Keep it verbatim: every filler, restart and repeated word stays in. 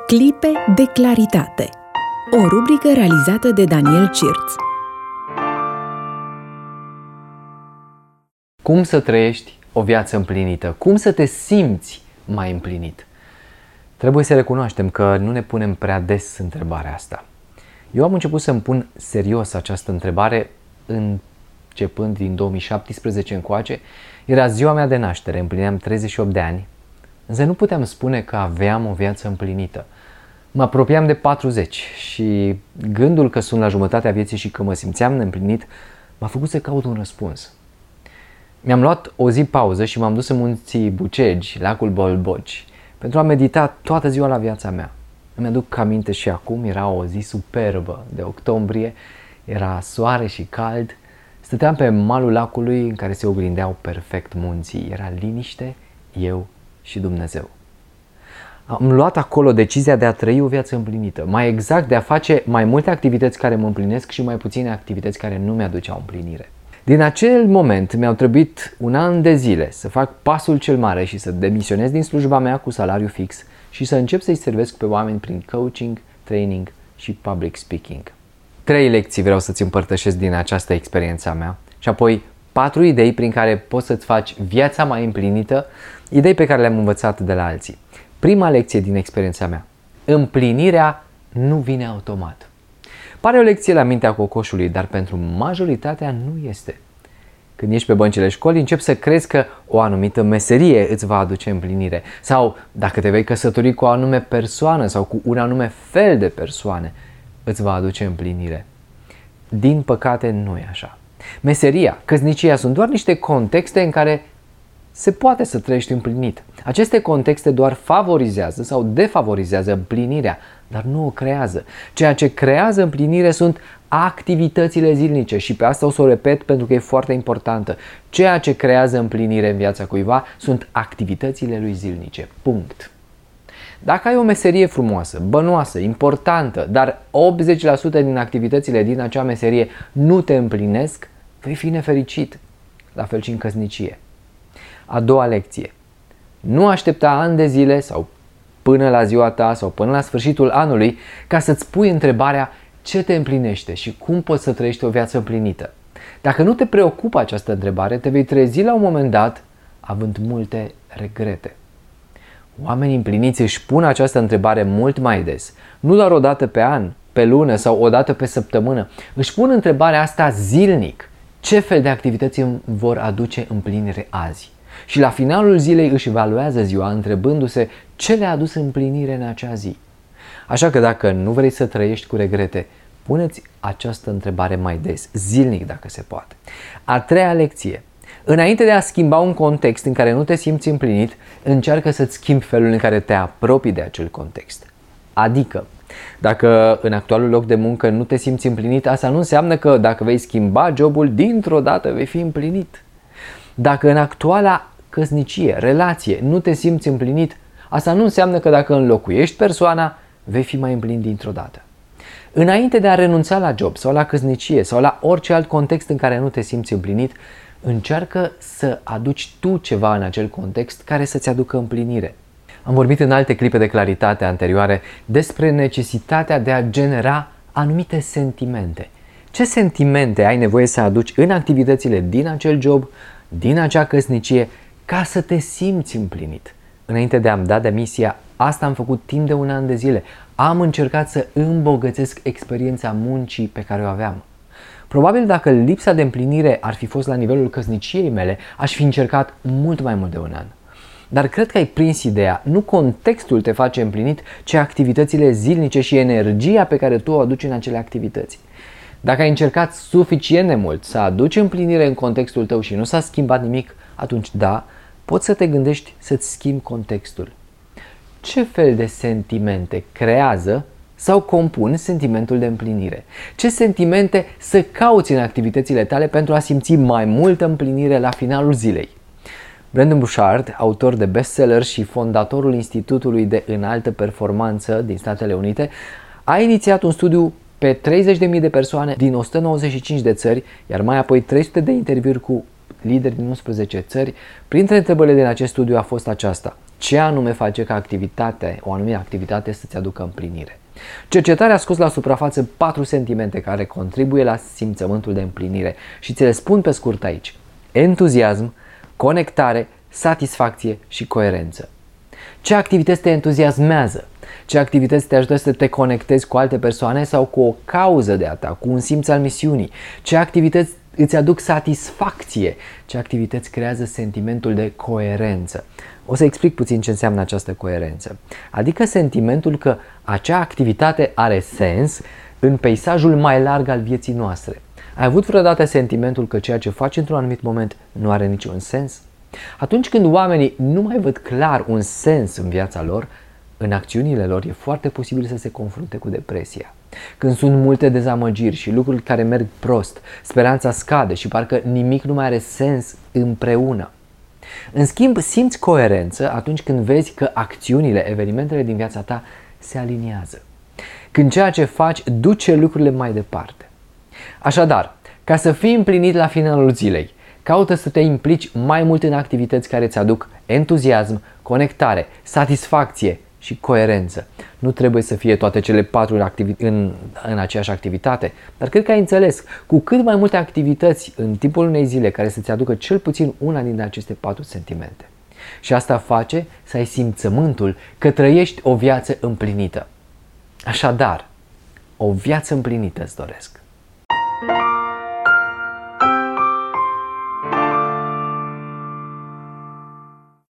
Clipe de claritate. O rubrică realizată de Daniel Cirț. Cum să trăiești o viață împlinită? Cum să te simți mai împlinit? Trebuie să recunoaștem că nu ne punem prea des întrebarea asta. Eu am început să-mi pun serios această întrebare începând din două mii șaptesprezece încoace. Era ziua mea de naștere, împlineam treizeci și opt de ani, însă nu puteam spune că aveam o viață împlinită. Mă apropiam de patruzeci și gândul că sunt la jumătatea vieții și că mă simțeam neîmplinit m-a făcut să caut un răspuns. Mi-am luat o zi pauză și m-am dus în munții Bucegi, lacul Bolbogi, pentru a medita toată ziua la viața mea. Îmi aduc aminte și acum, era o zi superbă de octombrie, era soare și cald, stăteam pe malul lacului în care se oglindeau perfect munții, era liniște, eu și Dumnezeu. Am luat acolo decizia de a trăi o viață împlinită, mai exact de a face mai multe activități care mă împlinesc și mai puține activități care nu mi-aduceau împlinire. Din acel moment mi-au trebuit un an de zile să fac pasul cel mare și să demisionez din slujba mea cu salariu fix și să încep să-i servesc pe oameni prin coaching, training și public speaking. Trei lecții vreau să-ți împărtășesc din această experiență a mea și apoi patru idei prin care poți să-ți faci viața mai împlinită, idei pe care le-am învățat de la alții. Prima lecție din experiența mea. Împlinirea nu vine automat. Pare o lecție la mintea cocoșului, dar pentru majoritatea nu este. Când ești pe băncile școlii, începi să crezi că o anumită meserie îți va aduce împlinire. Sau dacă te vei căsători cu o anume persoană sau cu un anume fel de persoane, îți va aduce împlinire. Din păcate nu e așa. Meseria, căsnicia sunt doar niște contexte în care se poate să trăiești împlinit. Aceste contexte doar favorizează sau defavorizează împlinirea, dar nu o creează. Ceea ce creează împlinire sunt activitățile zilnice și pe asta o să o repet pentru că e foarte importantă. Ceea ce creează împlinire în viața cuiva sunt activitățile lui zilnice. Punct. Dacă ai o meserie frumoasă, bănoasă, importantă, dar optzeci la sută din activitățile din acea meserie nu te împlinesc, vei fi nefericit. La fel și în căsnicie. A doua lecție. Nu aștepta ani de zile sau până la ziua ta sau până la sfârșitul anului ca să-ți pui întrebarea ce te împlinește și cum poți să trăiești o viață împlinită. Dacă nu te preocupă această întrebare, te vei trezi la un moment dat având multe regrete. Oamenii împliniți își pun această întrebare mult mai des, nu doar o dată pe an, pe lună sau o dată pe săptămână. Își pun întrebarea asta zilnic. Ce fel de activități îmi vor aduce împlinire azi? Și la finalul zilei își evaluează ziua întrebându-se ce le-a adus împlinire în acea zi. Așa că dacă nu vrei să trăiești cu regrete, pune-ți această întrebare mai des, zilnic dacă se poate. A treia lecție. Înainte de a schimba un context în care nu te simți împlinit, încearcă să-ți schimbi felul în care te apropii de acel context. Adică, dacă în actualul loc de muncă nu te simți împlinit, asta nu înseamnă că dacă vei schimba jobul, dintr-o dată vei fi împlinit. Dacă în actuala căsnicie, relație, nu te simți împlinit, asta nu înseamnă că dacă înlocuiești persoana, vei fi mai împlinit dintr-o dată. Înainte de a renunța la job sau la căsnicie sau la orice alt context în care nu te simți împlinit, încearcă să aduci tu ceva în acel context care să-ți aducă împlinire. Am vorbit în alte clipe de claritate anterioare despre necesitatea de a genera anumite sentimente. Ce sentimente ai nevoie să aduci în activitățile din acel job, din acea căsnicie, ca să te simți împlinit? Înainte de a-mi da demisia, asta am făcut timp de un an de zile. Am încercat să îmbogățesc experiența muncii pe care o aveam. Probabil dacă lipsa de împlinire ar fi fost la nivelul căsniciei mele, aș fi încercat mult mai mult de un an. Dar cred că ai prins ideea, nu contextul te face împlinit, ci activitățile zilnice și energia pe care tu o aduci în acele activități. Dacă ai încercat suficient de mult să aduci împlinire în contextul tău și nu s-a schimbat nimic, atunci da, poți să te gândești să-ți schimbi contextul. Ce fel de sentimente creează sau compun sentimentul de împlinire? Ce sentimente să cauți în activitățile tale pentru a simți mai multă împlinire la finalul zilei? Brendon Burchard, autor de bestseller și fondatorul Institutului de Înaltă Performanță din Statele Unite, a inițiat un studiu pe treizeci de mii de persoane din o sută nouăzeci și cinci de țări, iar mai apoi trei sute de interviuri cu lideri din unsprezece țări. Printre întrebările din acest studiu a fost aceasta: ce anume face ca activitatea, o anumită activitate să-ți aducă împlinire? Cercetarea a scos la suprafață patru sentimente care contribuie la simțământul de împlinire și ți le spun pe scurt aici: entuziasm, conectare, satisfacție și coerență. Ce activități te entuziasmează? Ce activități te ajută să te conectezi cu alte persoane sau cu o cauză de a ta, cu un simț al misiunii? Ce activități îți aduc satisfacție? Ce activități creează sentimentul de coerență? O să explic puțin ce înseamnă această coerență. Adică sentimentul că acea activitate are sens în peisajul mai larg al vieții noastre. Ai avut vreodată sentimentul că ceea ce faci într-un anumit moment nu are niciun sens? Atunci când oamenii nu mai văd clar un sens în viața lor, în acțiunile lor e foarte posibil să se confrunte cu depresia. Când sunt multe dezamăgiri și lucruri care merg prost, speranța scade și parcă nimic nu mai are sens împreună. În schimb, simți coerență atunci când vezi că acțiunile, evenimentele din viața ta se aliniază. Când ceea ce faci duce lucrurile mai departe. Așadar, ca să fii împlinit la finalul zilei, caută să te implici mai mult în activități care îți aduc entuziasm, conectare, satisfacție și coerență. Nu trebuie să fie toate cele patru în, în aceeași activitate, dar cred că ai înțeles, cu cât mai multe activități în timpul unei zile care să-ți aducă cel puțin una dintre aceste patru sentimente. Și asta face să ai simțământul că trăiești o viață împlinită. Așadar, o viață împlinită îți doresc.